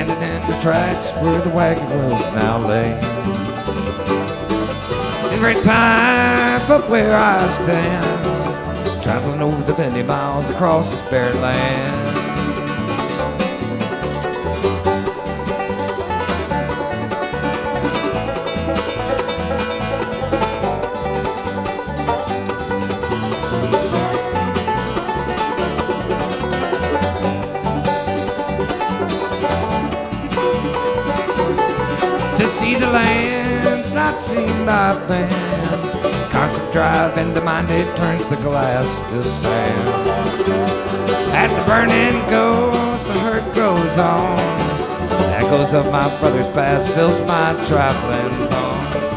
standing in the tracks where the wagon wheels now lay. Every time from where I stand, traveling over the many miles across this barren land. To see the lands not seen by man, constant drive in the mind, it turns the glass to sand. As the burning goes, the hurt goes on. Echoes of my brother's past fills my traveling bones.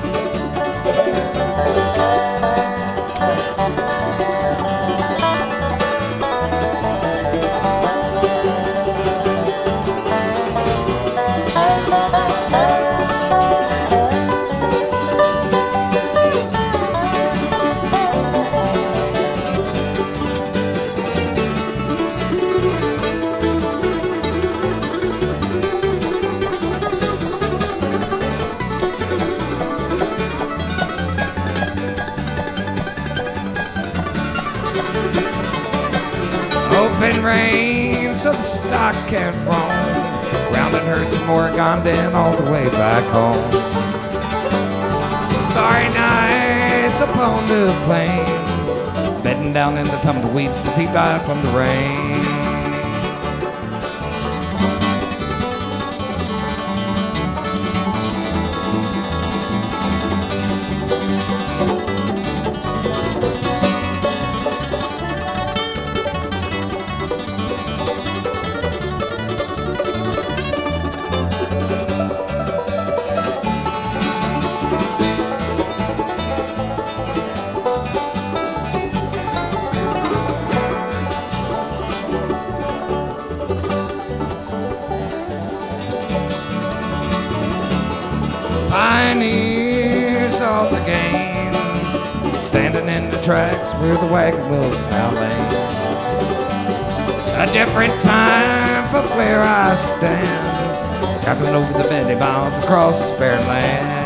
Open rain so the stock can roam, rounding herds from Oregon then all the way back home. Starry nights upon the plains, bedding down in the tumbleweeds to keep out from the rain. Pioneers of the game, standing in the tracks where the wagon wheels now lay. A different time from where I stand, traveling over the many miles across this barren land.